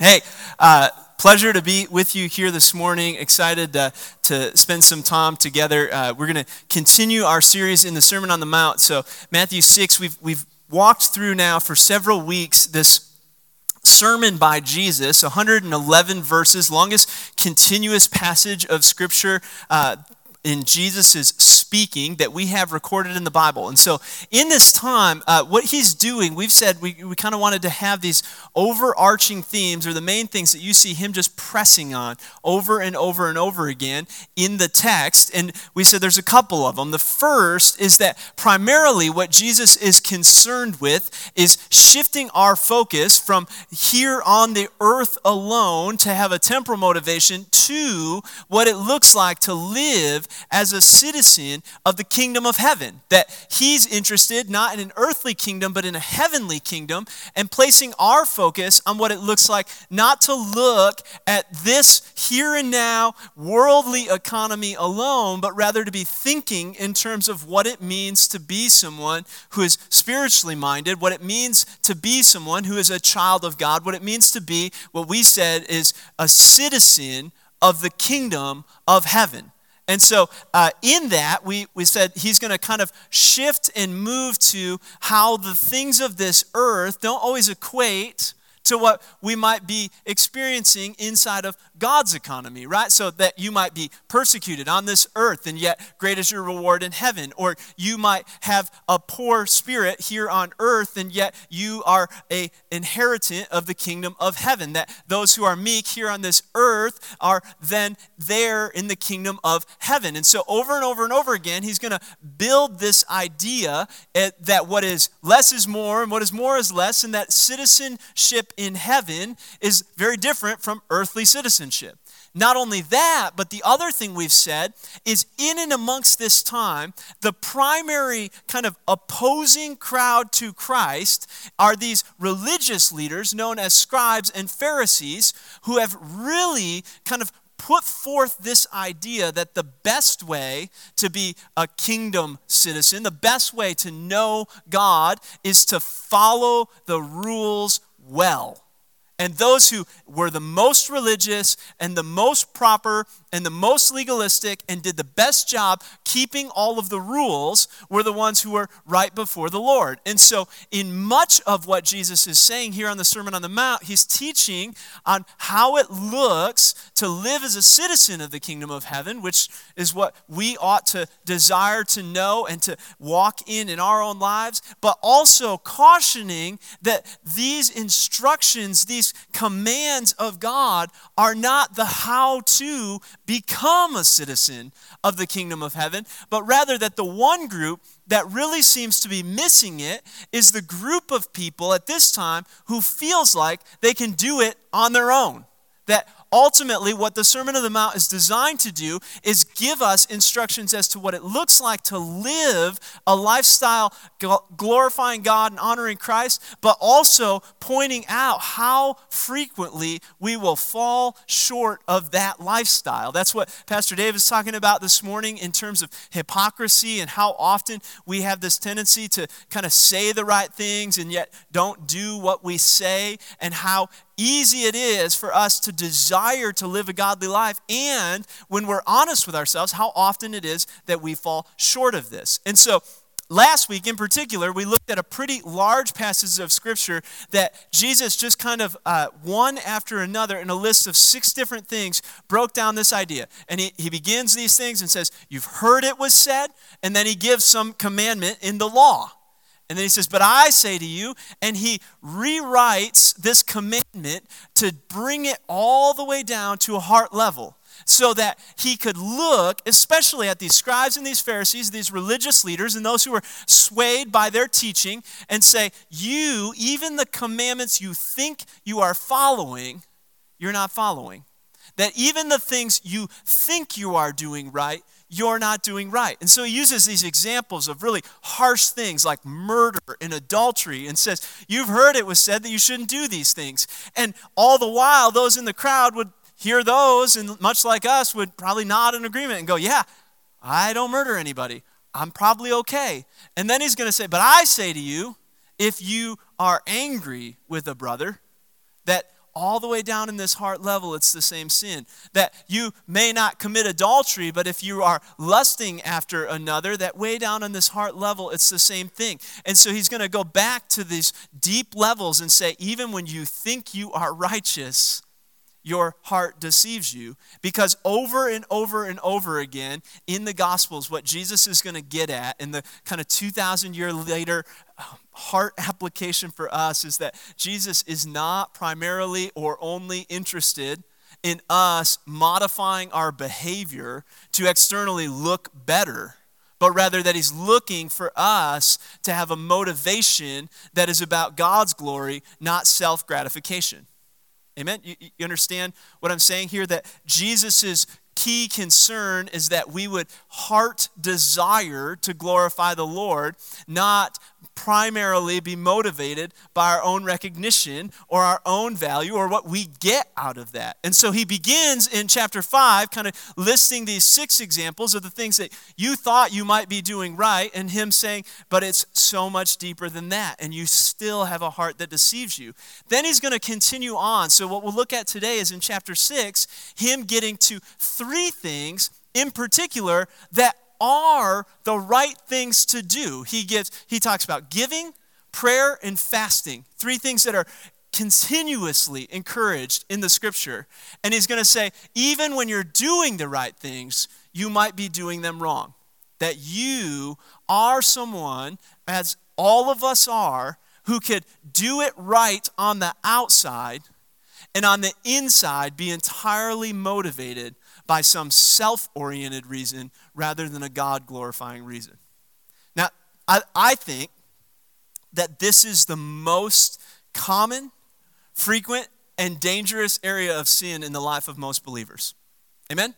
Hey, pleasure to be with you here this morning. Excited to spend some time together. We're going to continue our series in the Sermon on the Mount. So Matthew 6, we've walked through now for several weeks this sermon by Jesus, 111 verses, longest continuous passage of Scripture in Jesus' speaking that we have recorded in the Bible. And so in this time, what he's doing, we've said we kind of wanted to have these overarching themes, or the main things that you see him just pressing on over and over and over again in the text. And we said there's a couple of them. The first is that primarily what Jesus is concerned with is shifting our focus from here on the earth alone to have a temporal motivation to what it looks like to live as a citizen of the kingdom of heaven. That he's interested not in an earthly kingdom, but in a heavenly kingdom, and placing our focus on what it looks like not to look at this here and now worldly economy alone, but rather to be thinking in terms of what it means to be someone who is spiritually minded, what it means to be someone who is a child of God, what it means to be what we said is a citizen of the kingdom of heaven. And so in that, we said he's going to kind of shift and move to how the things of this earth don't always equate to what we might be experiencing inside of God's economy, right? So that you might be persecuted on this earth, and yet great is your reward in heaven. Or you might have a poor spirit here on earth, and yet you are an inheritant of the kingdom of heaven. That those who are meek here on this earth are then there in the kingdom of heaven. And so over and over and over again, he's going to build this idea that what is less is more, and what is more is less, and that citizenship in heaven is very different from earthly citizenship. Not only that, but the other thing we've said is in and amongst this time, the primary kind of opposing crowd to Christ are these religious leaders known as scribes and Pharisees, who have really kind of put forth this idea that the best way to be a kingdom citizen, the best way to know God, is to follow the rules well. And those who were the most religious and the most proper and the most legalistic and did the best job keeping all of the rules were the ones who were right before the Lord. And so in much of what Jesus is saying here on the Sermon on the Mount, he's teaching on how it looks to live as a citizen of the kingdom of heaven, which is what we ought to desire to know and to walk in our own lives, but also cautioning that these instructions, these commands of God are not the how to become a citizen of the kingdom of heaven, but rather that the one group that really seems to be missing it is the group of people at this time who feels like they can do it on their own. That ultimately, what the Sermon on the Mount is designed to do is give us instructions as to what it looks like to live a lifestyle glorifying God and honoring Christ, but also pointing out how frequently we will fall short of that lifestyle. That's what Pastor Dave is talking about this morning in terms of hypocrisy and how often we have this tendency to kind of say the right things and yet don't do what we say, and how easy it is for us to desire to live a godly life, and when we're honest with ourselves, how often it is that we fall short of this. And so last week in particular, we looked at a pretty large passage of Scripture that Jesus just kind of one after another in a list of 6 different things broke down this idea. And he begins these things and says, you've heard it was said, and then he gives some commandment in the law. And then he says, but I say to you, and he rewrites this commandment to bring it all the way down to a heart level so that he could look especially at these scribes and these Pharisees, these religious leaders, and those who were swayed by their teaching and say, you, even the commandments you think you are following, you're not following. That even the things you think you are doing right, you're not doing right. And so he uses these examples of really harsh things like murder and adultery and says, you've heard it was said that you shouldn't do these things. And all the while, those in the crowd would hear those and much like us would probably nod in agreement and go, yeah, I don't murder anybody. I'm probably okay. And then he's going to say, but I say to you, if you are angry with a brother, that all the way down in this heart level, it's the same sin. That you may not commit adultery, but if you are lusting after another, that way down in this heart level, it's the same thing. And so he's going to go back to these deep levels and say, even when you think you are righteous, your heart deceives you. Because over and over and over again in the Gospels, what Jesus is going to get at in the kind of 2,000 year later heart application for us is that Jesus is not primarily or only interested in us modifying our behavior to externally look better, but rather that he's looking for us to have a motivation that is about God's glory, not self-gratification. Amen? You understand what I'm saying here? That Jesus' key concern is that we would heart desire to glorify the Lord, not primarily be motivated by our own recognition or our own value or what we get out of that. And so he begins in chapter 5 kind of listing these 6 examples of the things that you thought you might be doing right, and him saying, but it's so much deeper than that, and you still have a heart that deceives you. Then he's going to continue on. So what we'll look at today is in chapter 6, him getting to 3 things in particular that are the right things to do. He talks about giving, prayer, and fasting. 3 things that are continuously encouraged in the scripture. And he's going to say, even when you're doing the right things, you might be doing them wrong. That you are someone, as all of us are, who could do it right on the outside and on the inside be entirely motivated by some self-oriented reason rather than a God-glorifying reason. Now, I think that this is the most common, frequent, and dangerous area of sin in the life of most believers. Amen?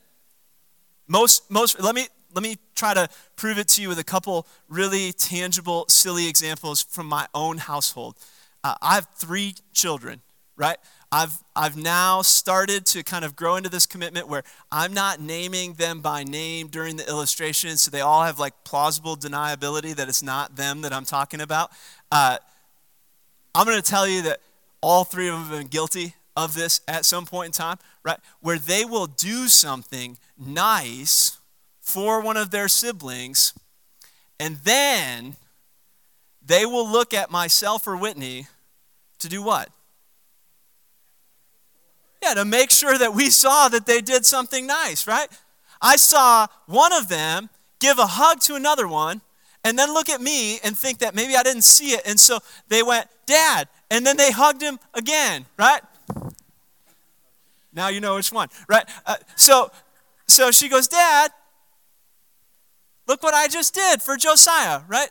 Let me try to prove it to you with a couple really tangible, silly examples from my own household. I have 3 children, right? I've now started to kind of grow into this commitment where I'm not naming them by name during the illustration, so they all have like plausible deniability that it's not them that I'm talking about. I'm going to tell you that all 3 of them have been guilty of this at some point in time, right? Where they will do something nice for one of their siblings, and then they will look at myself or Whitney to do what? Yeah, to make sure that we saw that they did something nice, right? I saw one of them give a hug to another one and then look at me and think that maybe I didn't see it. And so they went, Dad, and then they hugged him again, right? Now you know which one, right? So she goes, Dad, look what I just did for Josiah, right?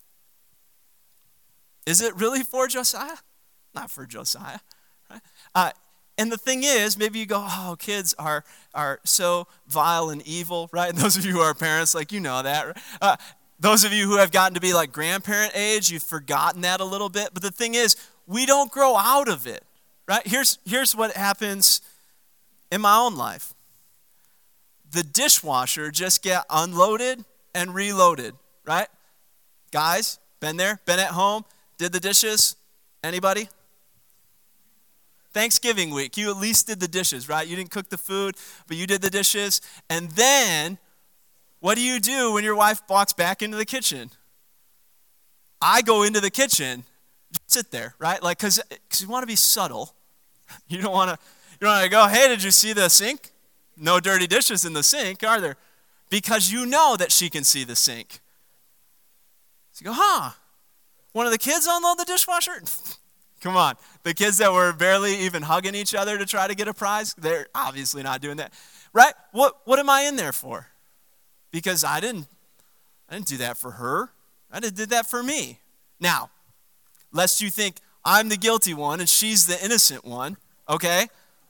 Is it really for Josiah? Not for Josiah, right? And the thing is, maybe you go, oh, kids are so vile and evil, right? And those of you who are parents, like, you know that. Right? Those of you who have gotten to be like grandparent age, you've forgotten that a little bit. But the thing is, we don't grow out of it, right? Here's what happens in my own life. The dishwasher just get unloaded and reloaded, right? Guys, been there? Been at home? Did the dishes? Anybody? Thanksgiving week, you at least did the dishes, right? You didn't cook the food, but you did the dishes. And then, what do you do when your wife walks back into the kitchen? I go into the kitchen, just sit there, right? Like, because you want to be subtle. You don't want to go, hey, did you see the sink? No dirty dishes in the sink, are there? Because you know that she can see the sink. So you go, one of the kids unload the dishwasher? Come on. The kids that were barely even hugging each other to try to get a prize, they're obviously not doing that. Right? What am I in there for? Because I didn't do that for her. I did that for me. Now, lest you think I'm the guilty one and she's the innocent one, okay?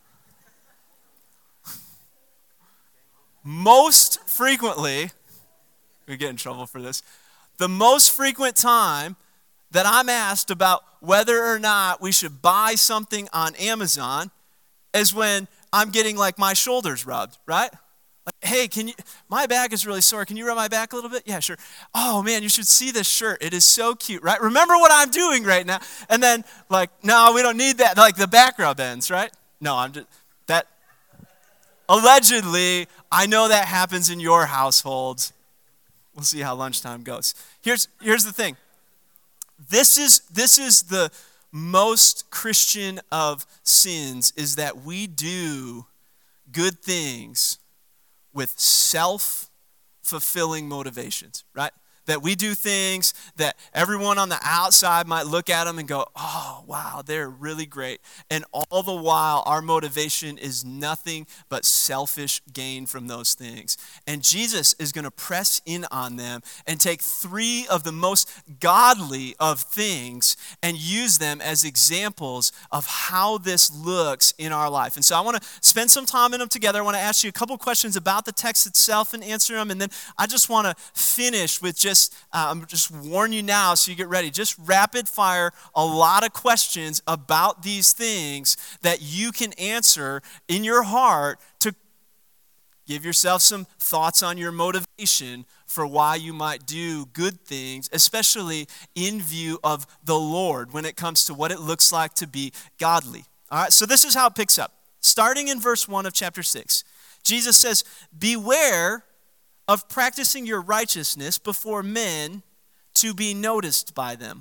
Most frequently, we get in trouble for this, the most frequent time that I'm asked about whether or not we should buy something on Amazon is when I'm getting like my shoulders rubbed, right? Hey, my back is really sore. Can you rub my back a little bit? Yeah, sure. Oh man, you should see this shirt. It is so cute, right? Remember what I'm doing right now. And then no, we don't need that. Like the back rub ends, right? No, that allegedly, I know that happens in your households. We'll see how lunchtime goes. Here's the thing. This is the most Christian of sins, is that we do good things with self-fulfilling motivations, right? That we do things that everyone on the outside might look at them and go, oh, wow, they're really great. And all the while, our motivation is nothing but selfish gain from those things. And Jesus is going to press in on them and take three of the most godly of things and use them as examples of how this looks in our life. And so I want to spend some time in them together. I want to ask you a couple questions about the text itself and answer them. And then I just want to finish with I'm just warn you now so you get ready. Just rapid fire a lot of questions about these things that you can answer in your heart to give yourself some thoughts on your motivation for why you might do good things, especially in view of the Lord when it comes to what it looks like to be godly. All right, so this is how it picks up. Starting in verse 1 of chapter 6, Jesus says, "Beware of practicing your righteousness before men to be noticed by them.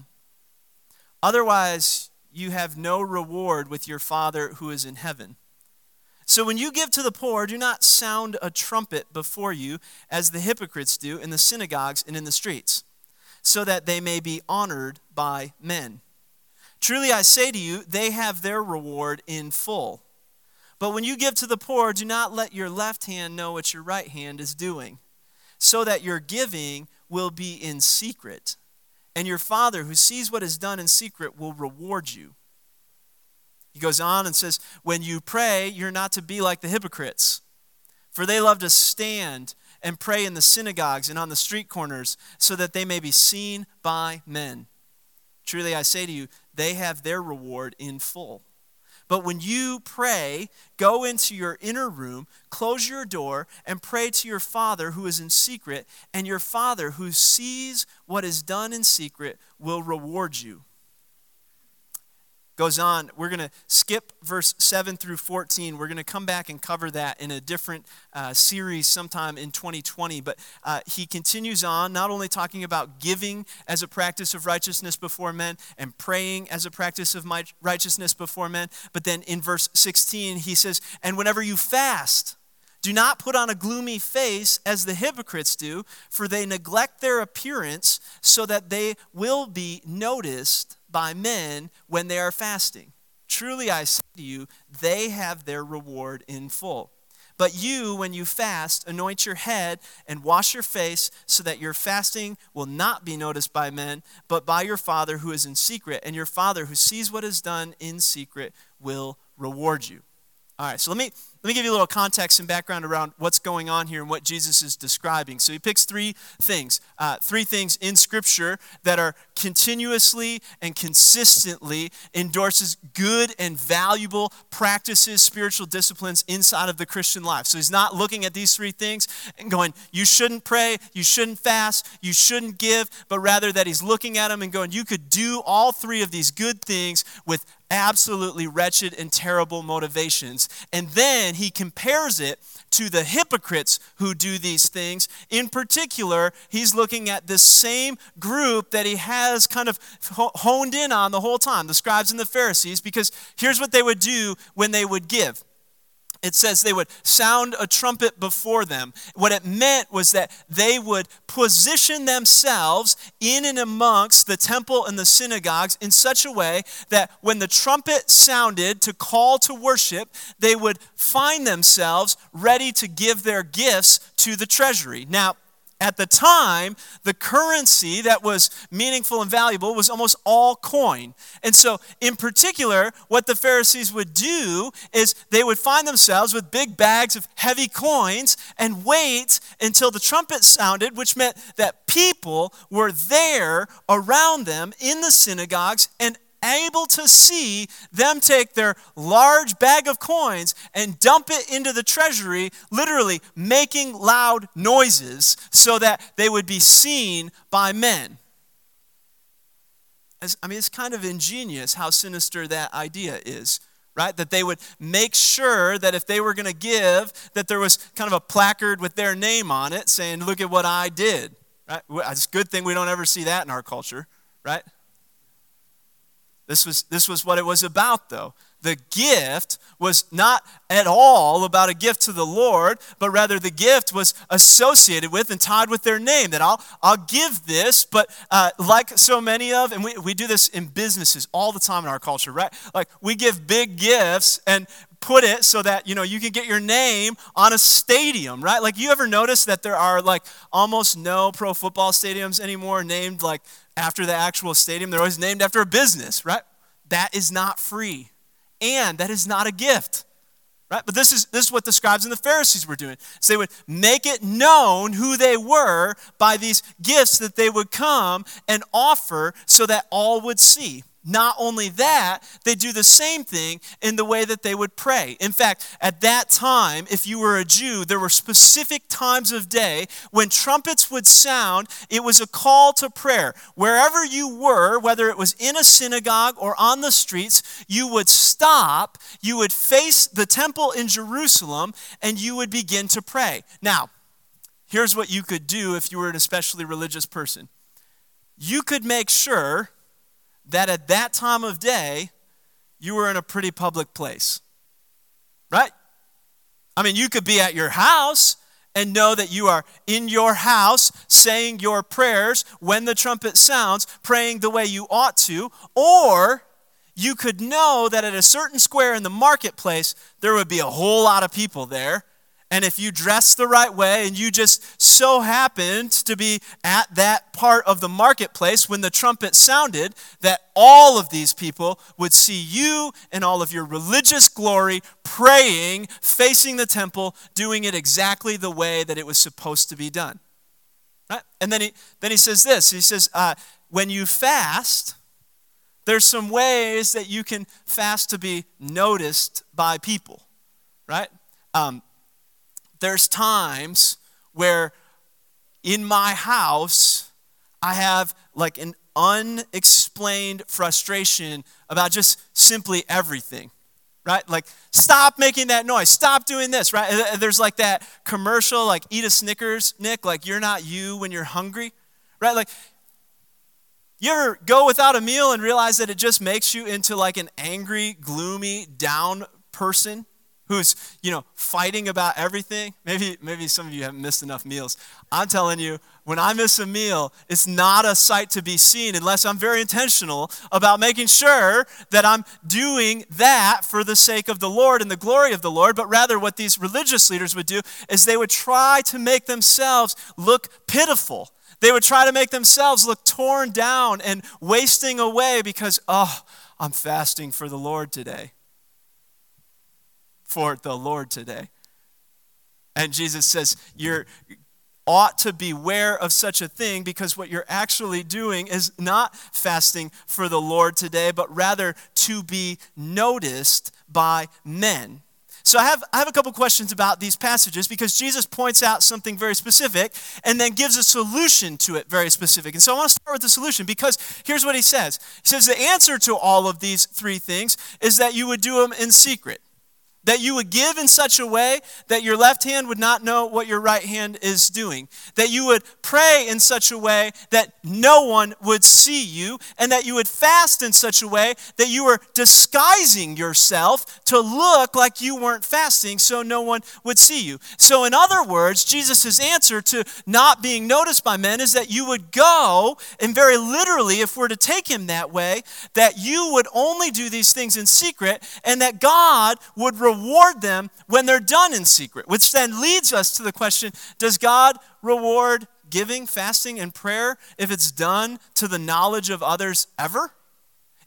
Otherwise, you have no reward with your Father who is in heaven. So when you give to the poor, do not sound a trumpet before you, as the hypocrites do in the synagogues and in the streets, so that they may be honored by men. Truly I say to you, they have their reward in full. But when you give to the poor, do not let your left hand know what your right hand is doing, so that your giving will be in secret, and your Father who sees what is done in secret will reward you." He goes on and says, "When you pray, you're not to be like the hypocrites, for they love to stand and pray in the synagogues and on the street corners, so that they may be seen by men. Truly I say to you, they have their reward in full. But when you pray, go into your inner room, close your door, and pray to your Father who is in secret, and your Father who sees what is done in secret will reward you." Goes on, we're going to skip verse 7 through 14. We're going to come back and cover that in a different series sometime in 2020. But he continues on, not only talking about giving as a practice of righteousness before men and praying as a practice of righteousness before men, but then in verse 16 he says, "And whenever you fast, do not put on a gloomy face as the hypocrites do, for they neglect their appearance so that they will be noticed by men when they are fasting. Truly I say to you, they have their reward in full. But you, when you fast, anoint your head and wash your face, so that your fasting will not be noticed by men, but by your Father who is in secret, and your Father who sees what is done in secret will reward you." All right, so let me give you a little context and background around what's going on here and what Jesus is describing. So he picks three things in Scripture that are continuously and consistently endorses good and valuable practices, spiritual disciplines inside of the Christian life. So he's not looking at these three things and going, you shouldn't pray, you shouldn't fast, you shouldn't give, but rather that he's looking at them and going, you could do all three of these good things with absolutely wretched and terrible motivations. And then he compares it to the hypocrites who do these things. In particular, he's looking at this same group that he has kind of honed in on the whole time, the scribes and the Pharisees, because here's what they would do when they would give. It says they would sound a trumpet before them. What it meant was that they would position themselves in and amongst the temple and the synagogues in such a way that when the trumpet sounded to call to worship, they would find themselves ready to give their gifts to the treasury. Now, at the time, the currency that was meaningful and valuable was almost all coin. And so, in particular, what the Pharisees would do is they would find themselves with big bags of heavy coins and wait until the trumpet sounded, which meant that people were there around them in the synagogues, and able to see them take their large bag of coins and dump it into the treasury, literally making loud noises so that they would be seen by men. It's kind of ingenious how sinister that idea is, right? That they would make sure that if they were going to give, that there was kind of a placard with their name on it saying, look at what I did, right? It's a good thing we don't ever see that in our culture, right? This was what it was about, though. The gift was not at all about a gift to the Lord, but rather the gift was associated with and tied with their name, that I'll give this, but like so many of, and we do this in businesses all the time in our culture, right? Like we give big gifts and put it so that, you can get your name on a stadium, right? Like you ever notice that there are like almost no pro football stadiums anymore named like after the actual stadium? They're always named after a business, right? That is not free. And that is not a gift, right? But this is what the scribes and the Pharisees were doing. So they would make it known who they were by these gifts that they would come and offer so that all would see. Not only that, they do the same thing in the way that they would pray. In fact, at that time, if you were a Jew, there were specific times of day when trumpets would sound. It was a call to prayer. Wherever you were, whether it was in a synagogue or on the streets, you would stop, you would face the temple in Jerusalem, and you would begin to pray. Now, here's what you could do if you were an especially religious person. You could make sure that at that time of day, you were in a pretty public place, right? You could be at your house and know that you are in your house saying your prayers when the trumpet sounds, praying the way you ought to, or you could know that at a certain square in the marketplace, there would be a whole lot of people there. And if you dressed the right way and you just so happened to be at that part of the marketplace when the trumpet sounded, that all of these people would see you in all of your religious glory, praying, facing the temple, doing it exactly the way that it was supposed to be done. Right? And then he says this. He says, when you fast, there's some ways that you can fast to be noticed by people. Right? There's times where in my house, I have like an unexplained frustration about just simply everything, right? Like, stop making that noise. Stop doing this, right? There's like that commercial, like, eat a Snickers, Nick, like you're not you when you're hungry, right? Like, you ever go without a meal and realize that it just makes you into like an angry, gloomy, down person? Who's, fighting about everything. Maybe some of you haven't missed enough meals. I'm telling you, when I miss a meal, it's not a sight to be seen unless I'm very intentional about making sure that I'm doing that for the sake of the Lord and the glory of the Lord. But rather what these religious leaders would do is they would try to make themselves look pitiful. They would try to make themselves look torn down and wasting away because, I'm fasting for the Lord today. For the Lord today. And Jesus says, you ought to beware of such a thing because what you're actually doing is not fasting for the Lord today, but rather to be noticed by men. So I have a couple questions about these passages because Jesus points out something very specific and then gives a solution to it very specific. And so I want to start with the solution because here's what he says. He says the answer to all of these three things is that you would do them in secret. That you would give in such a way that your left hand would not know what your right hand is doing. That you would pray in such a way that no one would see you. And that you would fast in such a way that you were disguising yourself to look like you weren't fasting so no one would see you. So in other words, Jesus' answer to not being noticed by men is that you would go, and very literally, if we're to take him that way, that you would only do these things in secret and that God would reward them when they're done in secret, which then leads us to the question, does God reward giving, fasting, and prayer if it's done to the knowledge of others ever?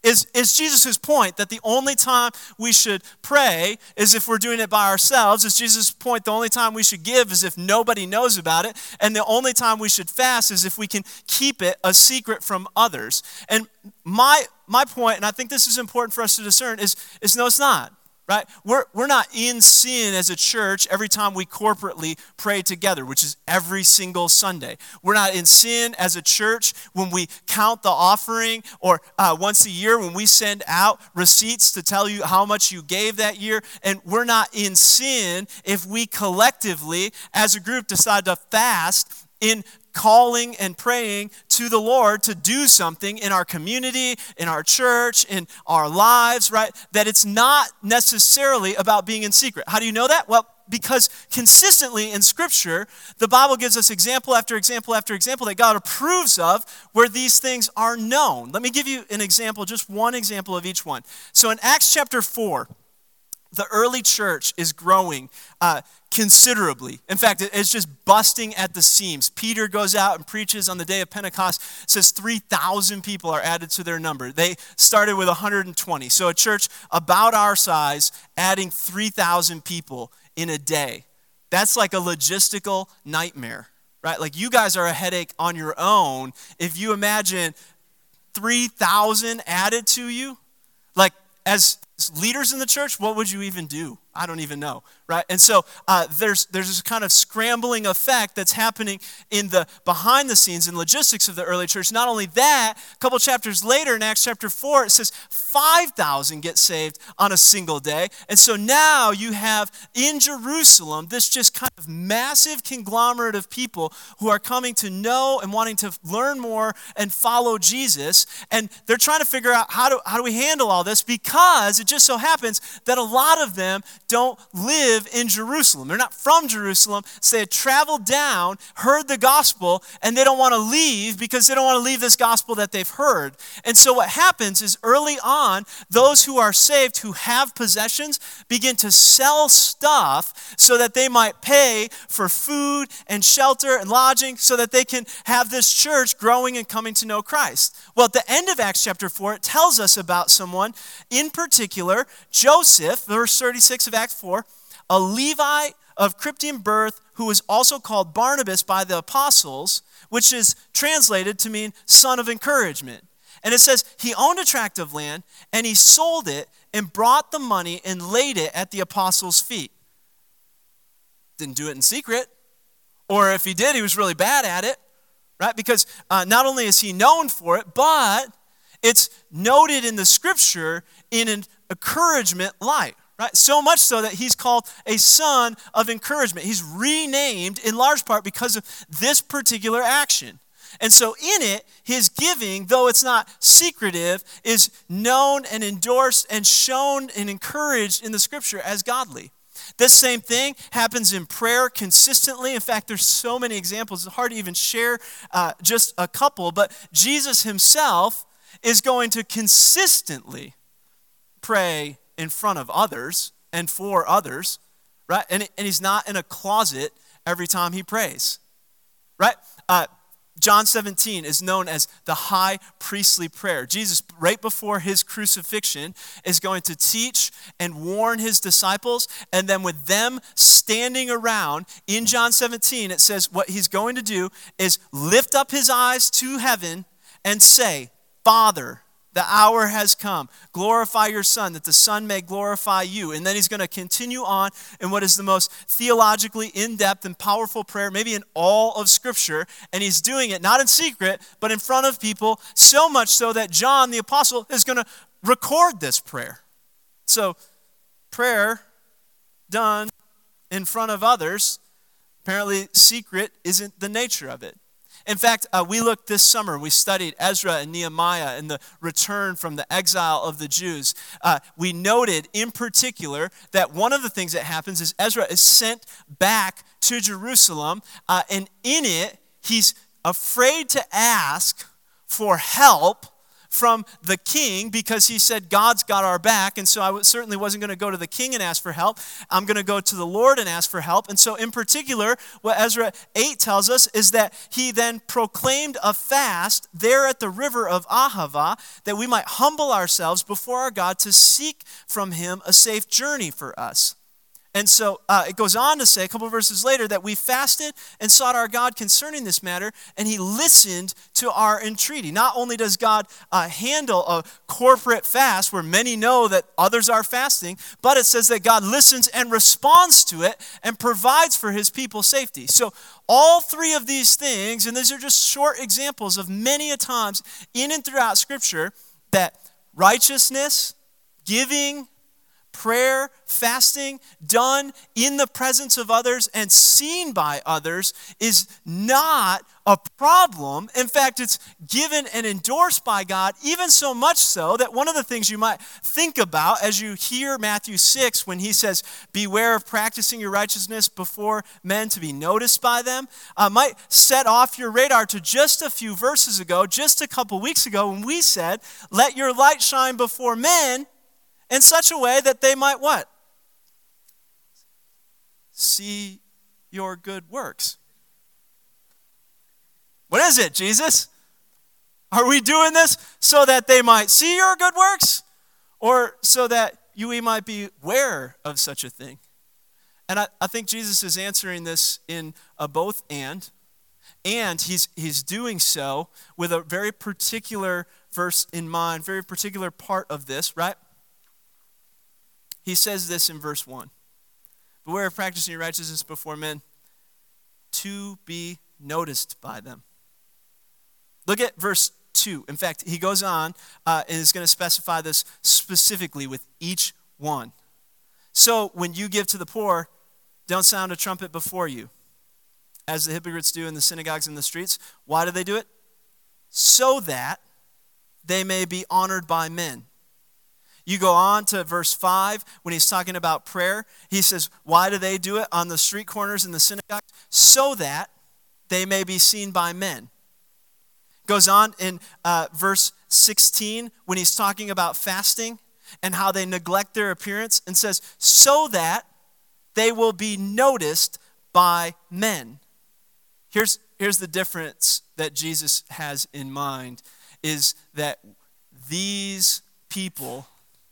Is Jesus' point that the only time we should pray is if we're doing it by ourselves? Is Jesus' point the only time we should give is if nobody knows about it? And the only time we should fast is if we can keep it a secret from others? And my point, and I think this is important for us to discern, is no, it's not. Right? We're not in sin as a church every time we corporately pray together, which is every single Sunday. We're not in sin as a church when we count the offering, or once a year when we send out receipts to tell you how much you gave that year. And we're not in sin if we collectively as a group decide to fast in calling and praying to the Lord to do something in our community, in our church, in our lives, right? That it's not necessarily about being in secret. How do you know that? Well, because consistently in Scripture, the Bible gives us example after example after example that God approves of where these things are known. Let me give you an example, just one example of each one. So in Acts chapter 4, the early church is growing considerably. In fact, it's just busting at the seams. Peter goes out and preaches on the day of Pentecost. It says 3,000 people are added to their number. They started with 120. So a church about our size adding 3,000 people in a day. That's like a logistical nightmare, right? Like you guys are a headache on your own. If you imagine 3,000 added to you, like as leaders in the church, what would you even do? I don't even know, right? And so there's this kind of scrambling effect that's happening in the behind the scenes and logistics of the early church. Not only that, a couple chapters later in Acts chapter 4, it says 5,000 get saved on a single day. And so now you have in Jerusalem this just kind of massive conglomerate of people who are coming to know and wanting to learn more and follow Jesus. And they're trying to figure out how do we handle all this, because it just so happens that a lot of them don't live in Jerusalem. They're not from Jerusalem, so they had traveled down, heard the gospel, and they don't want to leave because they don't want to leave this gospel that they've heard. And so what happens is early on, those who are saved, who have possessions, begin to sell stuff so that they might pay for food and shelter and lodging so that they can have this church growing and coming to know Christ. Well, at the end of Acts chapter 4, it tells us about someone in particular, Joseph, verse 36 of Acts 4, a Levite of Cryptian birth who was also called Barnabas by the apostles, which is translated to mean son of encouragement. And it says he owned a tract of land and he sold it and brought the money and laid it at the apostles' feet. Didn't do it in secret. Or if he did, he was really bad at it, right? Because not only is he known for it, but it's noted in the scripture in an encouragement light, right? So much so that he's called a son of encouragement. He's renamed in large part because of this particular action. And so in it, his giving, though it's not secretive, is known and endorsed and shown and encouraged in the scripture as godly. This same thing happens in prayer consistently. In fact, there's so many examples. It's hard to even share just a couple. But Jesus himself is going to consistently pray in front of others and for others, right? And he's not in a closet every time he prays, right? John 17 is known as the high priestly prayer. Jesus, right before his crucifixion, is going to teach and warn his disciples, and then with them standing around, in John 17, it says what he's going to do is lift up his eyes to heaven and say, Father, the hour has come. Glorify your Son, that the Son may glorify you. And then he's going to continue on in what is the most theologically in-depth and powerful prayer, maybe in all of Scripture. And he's doing it not in secret, but in front of people, so much so that John, the apostle, is going to record this prayer. So prayer done in front of others, apparently secret isn't the nature of it. In fact, we looked this summer, we studied Ezra and Nehemiah and the return from the exile of the Jews. We noted in particular that one of the things that happens is Ezra is sent back to Jerusalem, and in it, he's afraid to ask for help from the king because he said, God's got our back. And so I certainly wasn't going to go to the king and ask for help. I'm going to go to the Lord and ask for help. And so in particular, what Ezra 8 tells us is that he then proclaimed a fast there at the river of Ahava that we might humble ourselves before our God to seek from him a safe journey for us. And so it goes on to say a couple of verses later that we fasted and sought our God concerning this matter, and he listened to our entreaty. Not only does God handle a corporate fast where many know that others are fasting, but it says that God listens and responds to it and provides for his people safety. So all three of these things, and these are just short examples of many a times in and throughout Scripture, that righteousness, giving, prayer, fasting, done in the presence of others and seen by others is not a problem. In fact, it's given and endorsed by God, even so much so that one of the things you might think about as you hear Matthew 6 when he says, beware of practicing your righteousness before men to be noticed by them, might set off your radar to just a few verses ago, just a couple weeks ago when we said, let your light shine before men in such a way that they might what? See your good works. What is it, Jesus? Are we doing this so that they might see your good works? Or so that we might be aware of such a thing? And I think Jesus is answering this in a both and he's doing so with a very particular verse in mind, very particular part of this, right? He says this in verse 1. Beware of practicing your righteousness before men to be noticed by them. Look at verse 2. In fact, he goes on and is going to specify this specifically with each one. So when you give to the poor, don't sound a trumpet before you, as the hypocrites do in the synagogues and the streets. Why do they do it? So that they may be honored by men. You go on to verse 5 when he's talking about prayer. He says, why do they do it on the street corners in the synagogue? So that they may be seen by men. Goes on in verse 16 when he's talking about fasting and how they neglect their appearance and says, so that they will be noticed by men. Here's the difference that Jesus has in mind, is that these people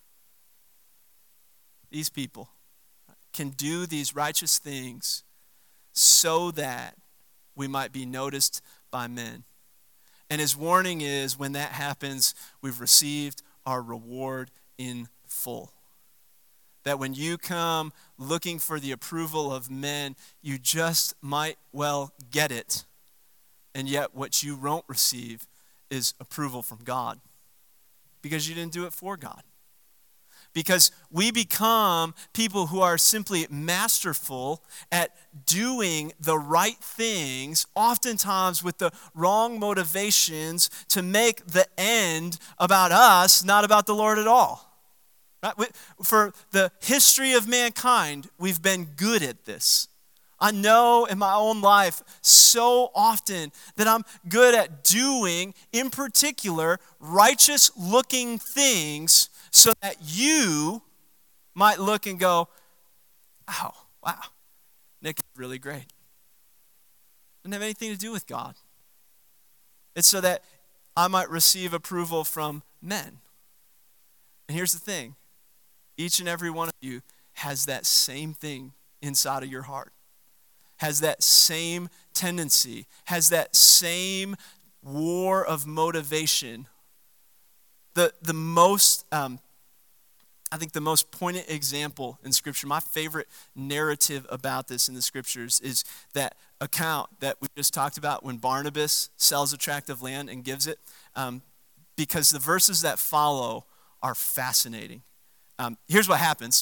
can do these righteous things so that we might be noticed by men. And his warning is when that happens, we've received our reward in full. That when you come looking for the approval of men, you just might well get it. And yet what you won't receive is approval from God, because you didn't do it for God. Because we become people who are simply masterful at doing the right things, oftentimes with the wrong motivations to make the end about us, not about the Lord at all. Right? For the history of mankind, we've been good at this. I know in my own life so often that I'm good at doing, in particular, righteous-looking things so that you might look and go, oh, wow, Nick is really great. Doesn't have anything to do with God. It's so that I might receive approval from men. And here's the thing. Each and every one of you has that same thing inside of your heart. Has that same tendency. Has that same war of motivation. The most, I think the most poignant example in Scripture, my favorite narrative about this in the Scriptures is that account that we just talked about when Barnabas sells a tract of land and gives it, because the verses that follow are fascinating. Here's what happens.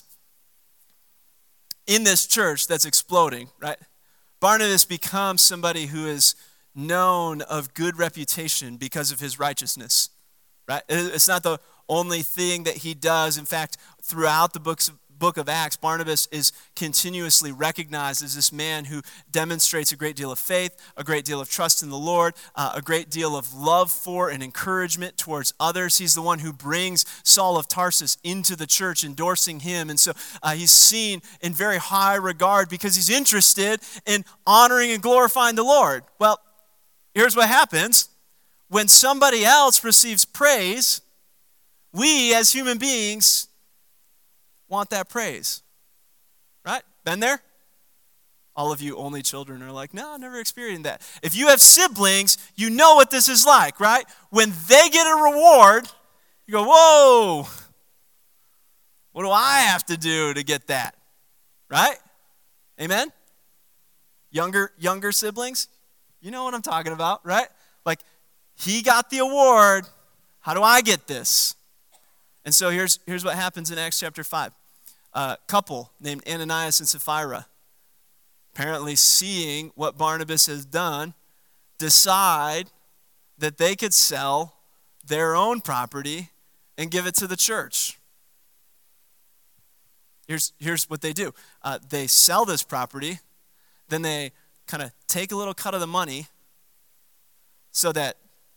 In this church that's exploding, right? Barnabas becomes somebody who is known of good reputation because of his righteousness. Right? It's not the only thing that he does. In fact, throughout the book of Acts, Barnabas is continuously recognized as this man who demonstrates a great deal of faith, a great deal of trust in the Lord, a great deal of love for and encouragement towards others. He's the one who brings Saul of Tarsus into the church, endorsing him. And so he's seen in very high regard because he's interested in honoring and glorifying the Lord. Well, here's what happens. When somebody else receives praise, we as human beings want that praise. Right? Been there? All of you only children are like, no, I've never experienced that. If you have siblings, you know what this is like, right? When they get a reward, you go, whoa, what do I have to do to get that? Right? Amen? Younger siblings, you know what I'm talking about, right? Like, he got the award. How do I get this? And so here's what happens in Acts chapter 5. A couple named Ananias and Sapphira, apparently seeing what Barnabas has done, decide that they could sell their own property and give it to the church. Here's what they do. They sell this property, then they kind of take a little cut of the money so that,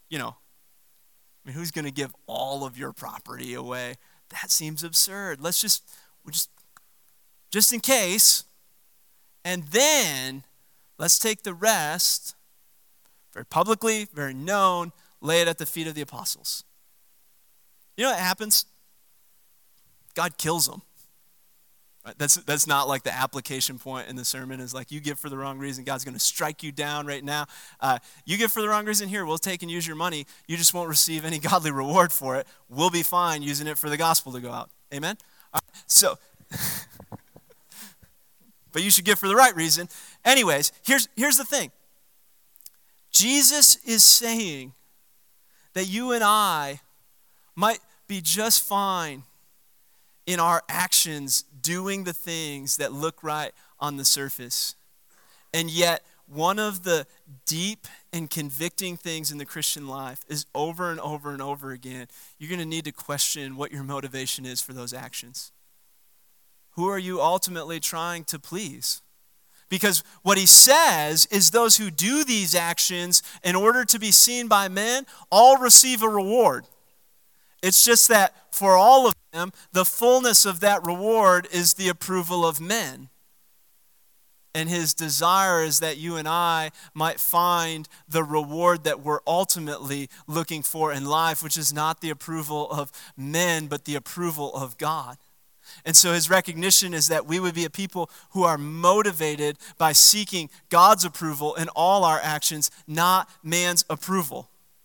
who's going to give all of your property away? That seems absurd. Let's just in case, and then let's take the rest, very publicly, very known, lay it at the feet of the apostles. You know what happens? God kills them. Right? That's not like the application point in the sermon is like, you give for the wrong reason, God's going to strike you down right now. You give for the wrong reason here, we'll take and use your money. You just won't receive any godly reward for it. We'll be fine using it for the gospel to go out. Amen? All right, so, but you should give for the right reason. Anyways, here's the thing. Jesus is saying that you and I might be just fine in our actions doing the things that look right on the surface. And yet, one of the deep and convicting things in the Christian life is over and over and over again, you're going to need to question what your motivation is for those actions. Who are you ultimately trying to please? Because what he says is those who do these actions in order to be seen by men all receive a reward. It's just that for all of them, the fullness of that reward is the approval of men. And his desire is that you and I might find the reward that we're ultimately looking for in life, which is not the approval of men, but the approval of God. And so his recognition is that we would be a people who are motivated by seeking God's approval in all our actions, not man's approval.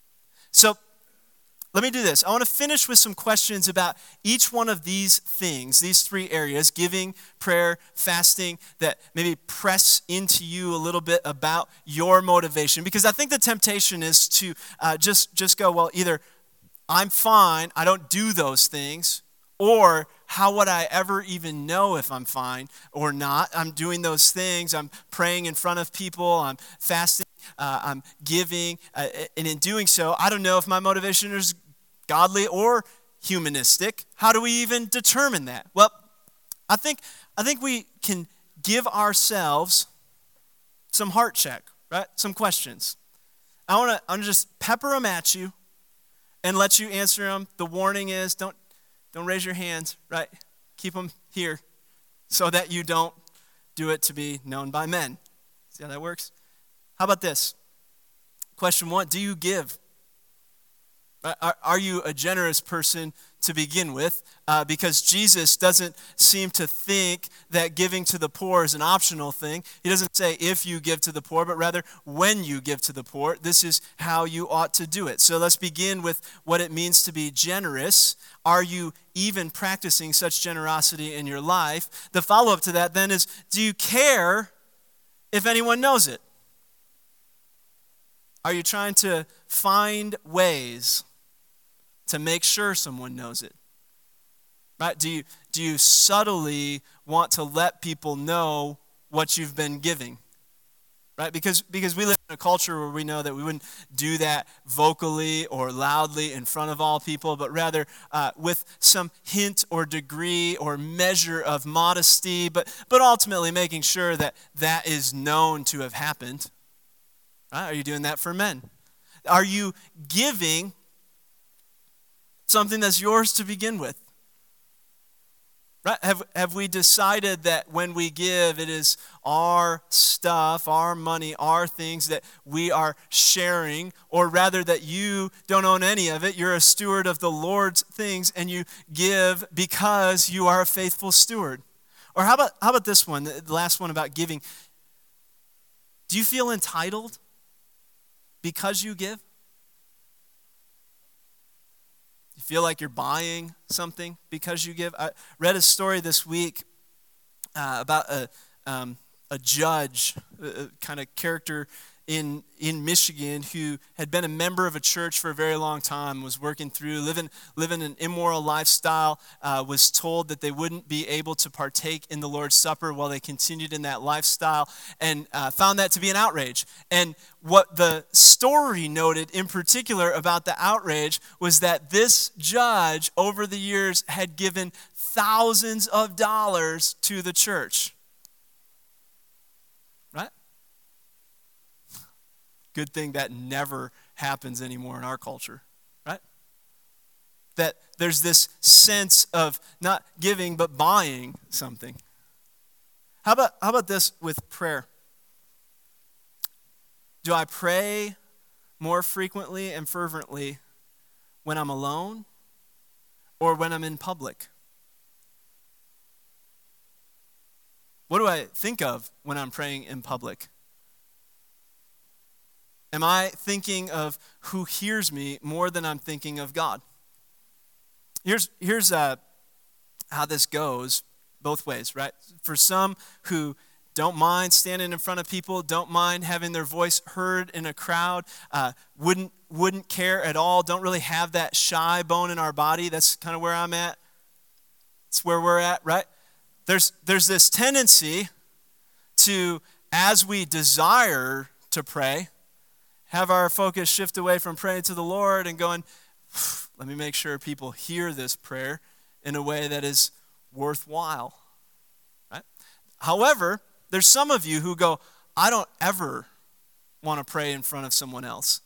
So let me do this. I want to finish with some questions about each one of these things, these three areas, giving, prayer, fasting, that maybe press into you a little bit about your motivation. Because I think the temptation is to just go, well, either I'm fine, I don't do those things, or how would I ever even know if I'm fine or not? I'm doing those things. I'm praying in front of people. I'm fasting. I'm giving. And in doing so, I don't know if my motivation is godly or humanistic. How do we even determine that? Well, I think we can give ourselves some heart check, right? Some questions. I want to just pepper them at you and let you answer them. The warning is don't raise your hands, right? Keep them here so that you don't do it to be known by men. See how that works? How about this? Question 1, do you give? Are you a generous person to begin with? Because Jesus doesn't seem to think that giving to the poor is an optional thing. He doesn't say if you give to the poor, but rather when you give to the poor. This is how you ought to do it. So let's begin with what it means to be generous. Are you even practicing such generosity in your life? The follow-up to that then is, do you care if anyone knows it? Are you trying to find ways to make sure someone knows it? Right? Do you subtly want to let people know what you've been giving? right? Because we live in a culture where we know that we wouldn't do that vocally or loudly in front of all people, but rather with some hint or degree or measure of modesty, but ultimately making sure that that is known to have happened. Right? Are you doing that for men? Are you giving something that's yours to begin with? Right? Have we decided that when we give, it is our stuff, our money, our things that we are sharing, or rather that you don't own any of it, you're a steward of the Lord's things, and you give because you are a faithful steward? Or how about this one, the last one about giving? Do you feel entitled because you give? You feel like you're buying something because you give? I read a story this week about a judge, a kind of character in Michigan who had been a member of a church for a very long time, was working through, living an immoral lifestyle, was told that they wouldn't be able to partake in the Lord's Supper while they continued in that lifestyle, and found that to be an outrage. And what the story noted in particular about the outrage was that this judge over the years had given thousands of dollars to the church. Right? Good thing that never happens anymore in our culture, right? That there's this sense of not giving but buying something. How about this with prayer? Do I pray more frequently and fervently when I'm alone or when I'm in public? What do I think of when I'm praying in public? Am I thinking of who hears me more than I'm thinking of God? Here's how this goes both ways, right? For some who don't mind standing in front of people, don't mind having their voice heard in a crowd, wouldn't care at all, don't really have that shy bone in our body. That's kind of where I'm at. It's where we're at, right? There's this tendency to, as we desire to pray, have our focus shift away from praying to the Lord and going, let me make sure people hear this prayer in a way that is worthwhile. Right? However, there's some of you who go, I don't ever want to pray in front of someone else.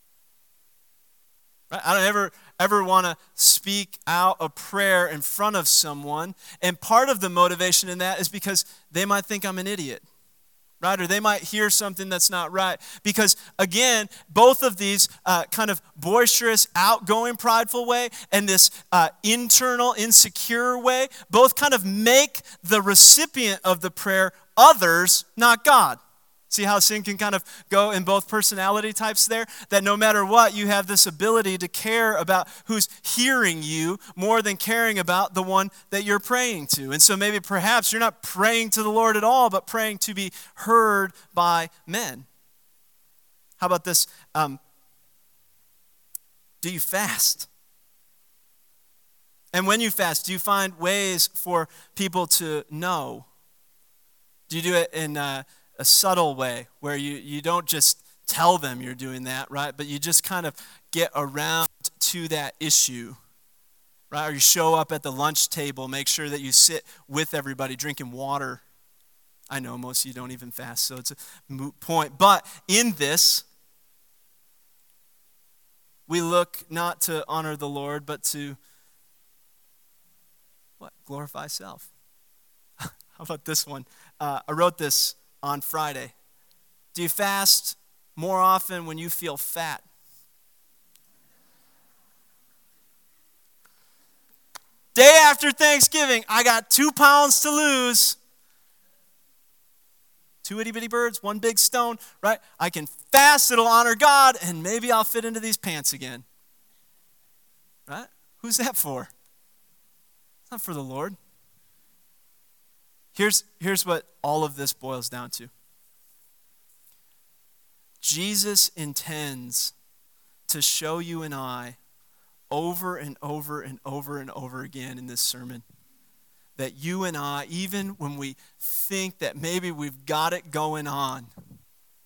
Right? I don't ever want to speak out a prayer in front of someone. And part of the motivation in that is because they might think I'm an idiot. Right? Or they might hear something that's not right. Because, again, both of these kind of boisterous, outgoing, prideful way and this internal, insecure way, both kind of make the recipient of the prayer others, not God. See how sin can kind of go in both personality types there? That no matter what, you have this ability to care about who's hearing you more than caring about the one that you're praying to. And so maybe perhaps you're not praying to the Lord at all, but praying to be heard by men. How about this? Do you fast? And when you fast, do you find ways for people to know? Do you do it in a subtle way where you don't just tell them you're doing that, right? But you just kind of get around to that issue, right? Or you show up at the lunch table, make sure that you sit with everybody drinking water. I know most of you don't even fast, so it's a moot point. But in this, we look not to honor the Lord, but to, what? Glorify self. How about this one? I wrote this on Friday. Do you fast more often when you feel fat? Day after Thanksgiving, I got 2 pounds to lose. 2 itty bitty birds, 1 big stone, right? I can fast, it'll honor God, and maybe I'll fit into these pants again. Right? Who's that for? It's not for the Lord. Here's what all of this boils down to. Jesus intends to show you and I over and over and over and over again in this sermon that you and I, even when we think that maybe we've got it going on,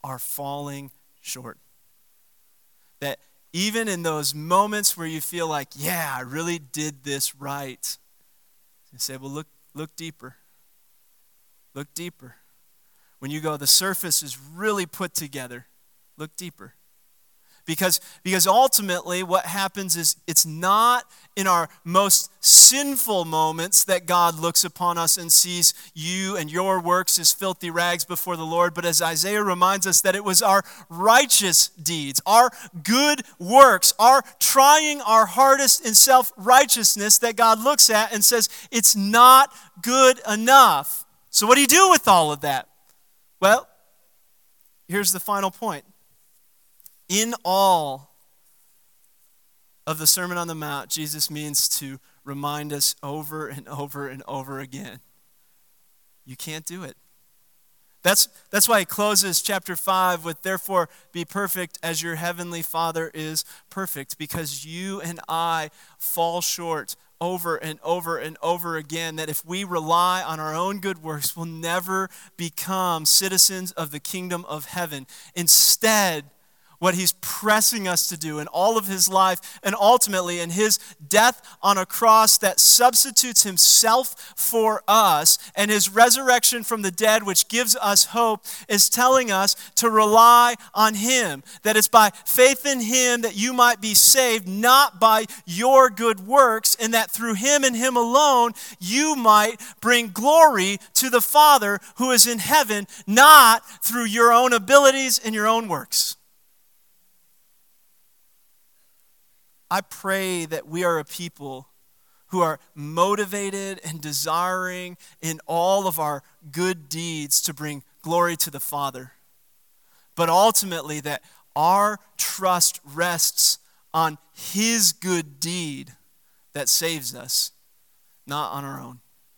are falling short. That even in those moments where you feel like, yeah, I really did this right, you say, well, look deeper. Look deeper. When you go, the surface is really put together. Look deeper. Because ultimately what happens is it's not in our most sinful moments that God looks upon us and sees you and your works as filthy rags before the Lord, but as Isaiah reminds us that it was our righteous deeds, our good works, our trying our hardest in self-righteousness that God looks at and says, it's not good enough. So what do you do with all of that? Well, here's the final point. In all of the Sermon on the Mount, Jesus means to remind us over and over and over again, you can't do it. That's why he closes chapter 5 with, therefore, be perfect as your heavenly Father is perfect, because you and I fall short over and over and over again, that if we rely on our own good works, we'll never become citizens of the kingdom of heaven. Instead, what he's pressing us to do in all of his life, and ultimately in his death on a cross that substitutes himself for us, and his resurrection from the dead, which gives us hope, is telling us to rely on him. That it's by faith in him that you might be saved, not by your good works, and that through him and him alone, you might bring glory to the Father who is in heaven, not through your own abilities and your own works. I pray that we are a people who are motivated and desiring in all of our good deeds to bring glory to the Father. But ultimately that our trust rests on his good deed that saves us, not on our own.